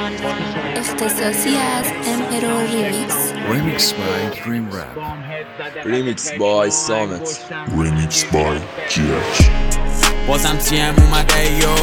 اختصاصی از امپرور ریمیکس. Remix by Dream Rap. Remix by Summit. Remix by GH. بازم تیم اومده یو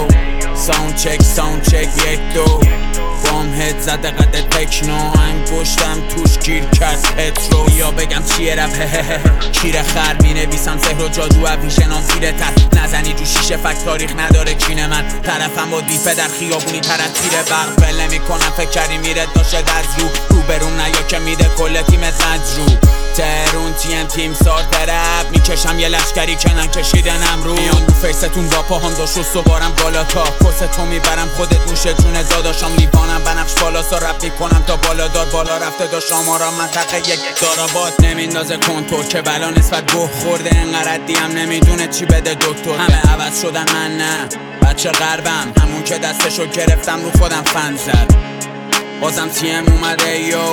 ساوند چک یک دو بام هد زده قده تکنو انگشتم توش گیر کرد پترو یا بگم چیه رپ کیر خر می نویسم زهر و جادو ویژنام تیره تر نزنی جو شیشه فکر تاریخ نداره کینه من طرفم با دیپه در خیابونی طرف تیره برق بله میکنم فکر کردی میره داشت از رو برون نیا که میده کل تیمت مجرو ترون تیم سارت رپ میکشم یه لشکری که نکشیدنم رو میان رو فیستون با پاهم داشت و سوارم بالا تا پستو میبرم خودت موشه جون داداشم لیوانم بنفش بالا سا رپ میکنم تا بالا دار بالا رفته داشت آمارا منطقه یک داراباد نمیندازه کنتور که بلا نسبت گوه خورده انقدر دیم نمیدونه چی بده دکتر همه عوض شدن من نه بچه غربم همون که دستشو گرفتم رو خودم فن زد بازم تیم اومده یو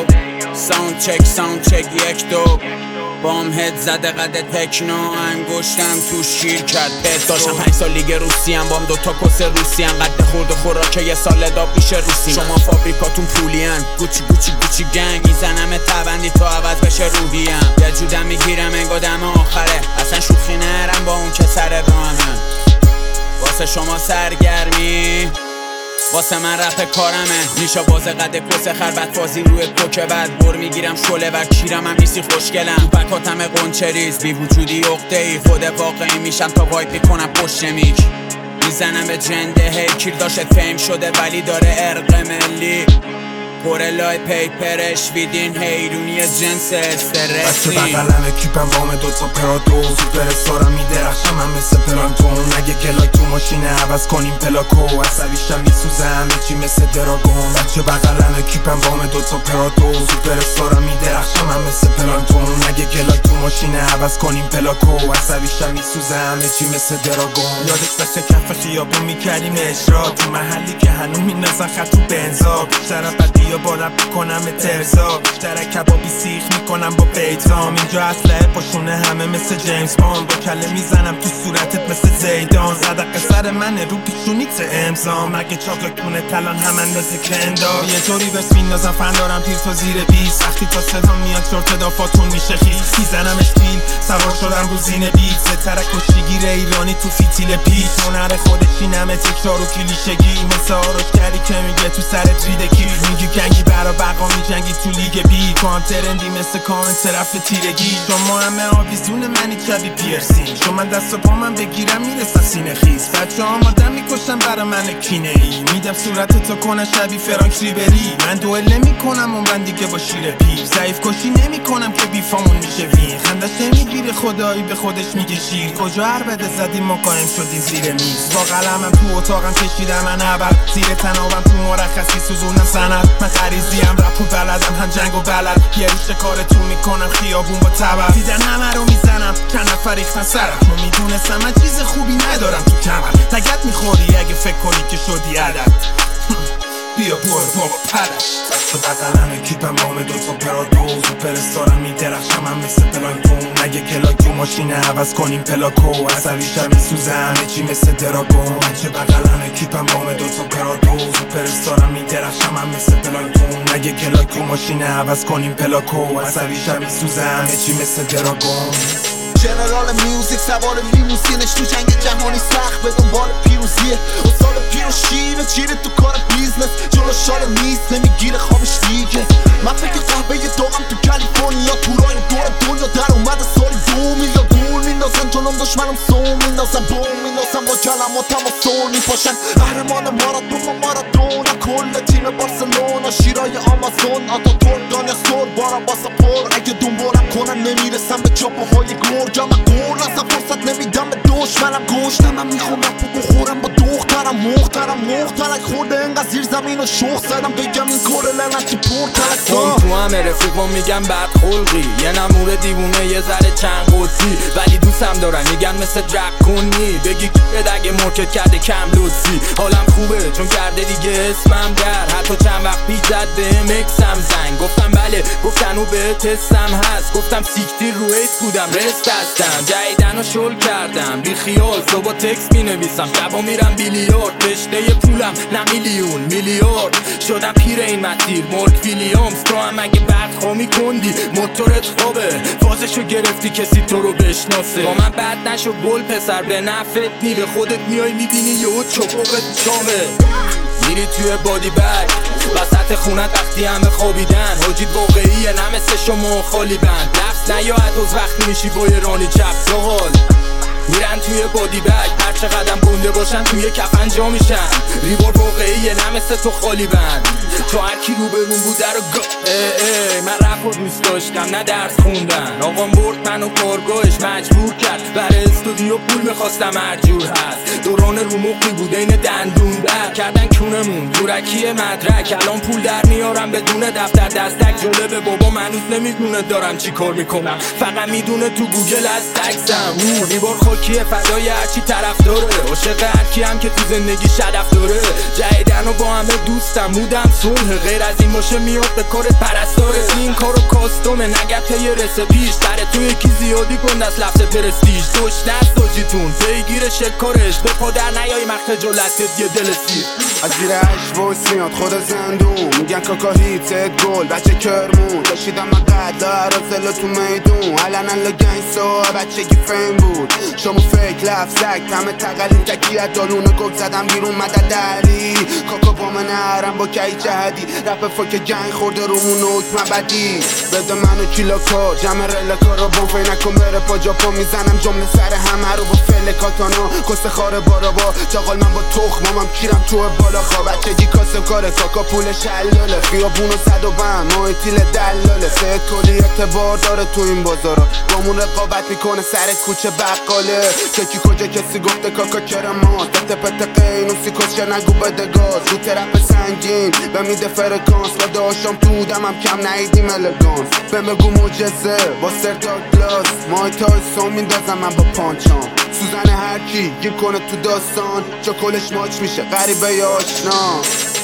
ساوند چک یک دو بام هد زده قده تکنو انگشتم توش شیر کرد پت داشتم 5 سال لیگ روسیم بام دوتا کس روسیم قد خورد و خوراکه یه سال داب میشه روسی شما فابریکاتون پولین گوچی گنگ میزنم تبندی تا عوض بشه روحیم یه جودم میگیرم انگا دم آخره اصلا شوخی نرم با اون که سر راهمه واسه شما سرگرمی واسه من رپ کارمه میشه بازه قده کس خربت بازی روی کوکه بعد بر میگیرم شله و کیرم هم نیستی خوشگلم بکاتم قنچریز بی وجودی اقده ای خود واقعی میشم تا وایپ میکنم پشت میک میزنم به جنده هی کیر داشت فیم شده ولی داره ارق ملی پره لای پیپرش ویدین هیرونی جنس استرسی بچه بقلم اکیپم بام دوتا پرادو سوپر استارم میدرخشم من مثل پلانتون اگه کلاک تو ماشینه عوض کنیم پلاکو عصبیشم میسوزه همه چی مثل دراگون بچه بقلم اکیپم بام دوتا پرادو سوپر استارم میدرخشم من مثل پلانتون اگه کلاک تو ماشینه عوض کنیم پلاکو عصبیشم میسوزه همه چی مثل دراگون یادت بسه کف خیابون میکردیم اشراق تو محلی که هنو مینازن خط تو بنزا بیشتر بدی با رپ کنم ترزا بیشتر کبابی سیخ میکنم با پیتام اینجا اسلحه پاشونه همه مثل جیمز باند با کله میزنم تو صورتت مثل زیدان زدق سر منه رو پیشونیت امضا مگه چاقکونه تلان هم اندازه کندار یه جوری بس میندازم فن دارم پیر تا زیر 20 وقتی تا صدا میاد شورت دافاتون میشه خیس میزنم اشتیل سوار شدم رو زین بیت سترک و شیگیر ایرانی تو فیتیل پیت هنر خودشی نمه تکرار و کلیشگی مثل آرشگری که میگه تو سرت ریدکی میگی گنگی برا بقا میجنگی تو لیگ بی تو هم ترندی مثل کامنت طرف تیرگی شما همه آویزون منی شبی پیرسین شما دست و پا من بگیرم میرسم سینه خیز بچه هم آدم میکشم برا من کینه ای میدم صورت تو کنه شبی فرانک ریبری من دوئل نمیکنم عمرن دیگه با شیر پیر ضعیف کشی نمیکنم که بیفامون میشه وین خندش نمیگیره خدایی به خودش میگه شیر کجا هر بده زدیم ما قایم شدیم زیر میز با قلمم تو اتاقم کشیدم من عبر زیر تنابم تو مرخصی سوزونم سند من خریزیم رپ و بلدم هم جنگ و بلد یه روش کارتون میکنم خیابون با تبر دیدن همه رو میزنم چند نفر ریختن سرم چون میدونستم من چیز خوبی ندارم تو کمر تگت میخوری اگه فکر کنی که شدی عدد بیا برو بابا پرش دست و بقلم اکیپم بام دوتا پرادو سوپر استارم میدرخشم هم مثل پلانتون اگه کلاک تو ماشینه عوض کنیم پلاکو عصبیشم میسوزه همه چی مثل دراگون بچه بقلم اکیپم بام دوتا پرادو سوپر استارم میدرخشم هم مثل پلانتون اگه کلاک تو ماشینه عوض کنیم پلاکو عصبیشم میسوزه همه چی مثل دراگون جنرال میوزیک سوار لیموزینش تو جنگ جهانی سخت به دنبال پیروزیه استاد پیروز شیره چیره تو کار بیزنس جلو شال نیست نمیگیره خوابش دیگه من فکر قهوه داغم تو کالیفرنیا تورای دور دنیا در اومده سالی 2 میلیارد گول میندازن جلوم دشمنم سون میندازن بوم میندازن با کلماتم و سون میپاشن قهرمان مارادونا کل تیم بارسلونا شیرای آمازون آتاتورک دانیا سور بارم باسا پر اگه دنبالم کنن نمیرسم به چاپاهای گرگم من گور اصلا فرصت نمیدم به دشمنم گوشتم من میخوام رفت بخورم با دخترم مخترک خورده انقدر زیر زمین و شوخ زدم بگم این کار لعنتی پرتلک تو همه رفیقم میگم بد خلقی یه نمور دیوونه یه ذره چند قدسی ولی دوستم دارن میگن مثل درکونی بگی که اگه مرکت کرده کم لطفی حالم خوبه چون کرده دیگه اسمم در حتی چند وقت پیش زد بهم اکسم زنگ گفتم بله گفتن و به تستم هست گفتم سیکتیر رو ایت بودم رست هستم جایدن و شل کردم بی خیال صبح تکست می نویسم شبا میرم بیلیارد رشته پولم نه میلیون میلیارد شدم پیر این مسیر مورگ ویلیامز تو هم اگه بدخوامی کندی موتورت خوبه فازشو گرفتی کسی تو رو بشناسه با من بد نشو گل پسر به نفت نی به خودت میای میبینی یهو چپقت چامه میری توی بادی بگ وسط خونت وقتی همه خوابیدن حاجید واقعیه نه مثل شما خالی بند لفظ نیاد از وقتی میشی با یه رانی چپ دو حال میرن توی بادی بگ هرچه قدم گنده باشن توی کفن جا میشن ریبار واقعیه نه مثل تو خالی بند تو هرکی رو برون بوده رو من رپ رو دوست داشتم نه درس خوندن آقام برد منو کارگاهش مجبور کرد برای استودیو پول میخواستم هر جور هست دوران رو مقی بوده این دندون در کردن کونمون دورکی مدرک الان پول در میارم بدون دفتر دستک جالبه بابا منوز نمیدونه دارم چی کار میکنم فقط میدونه تو گوگل از تکسم ریبار خاکیه فدای هرچی طرف داره عاشق هرکی هم که تو زندگی شرف داره جهیدن و با همه دوستم مودم صلح غیر از این باشه میاد به کار پرستاره این کارو کاستومه نگته یه رسه پیش تره تو یکی زیادی کن دست لفظ پرستیج دوش نست داجیتون پیگیر شکارش به پادر نیای مخت جلتت یه دل سیر از زیر هشت ویس میاد خود زندون میگن کاکا هیتت گل بچه کرمون داشتیدم من قدلا عرازل تو میدون علنا لگنسا بچگی فیم بود شما فیک لفظک همه تقلیم تکیت دالونه گل زدم بیرون مدد علی کاکا با من نرم با کی جهدی رپ فاک گنگ خورده رومون حکم بدی بده منو کیلا کار جمع رلکا رو بام فی نکن بره پا جاپا میزنم جمله سر همه رو با فل کاتانا کست خاره بارا با چاقال من با تخمامم کیرم تو بالا خواه بچگی کاسم کاره کاکا پول شلاله خیابون و صد و بند ماهیتیل دلاله سه کلی اعتبار داره تو این بازارا بامون رقابت میکنه سر کوچه بقاله چکی کجا کسی گفته کاکا کرماست دفت پت قینوسی کسچه نگو بده گاز رو ترپ سنگین بمیده فرکانس با داشتم تو دمم کم نهیدیم الگانس بهم بگو معجزه با سرتاک گلاس مای تایسون میندازم من با پانچام سوزن هرکی گیر کنه تو داستان جا کلش ماچ میشه غریبه یا آشنا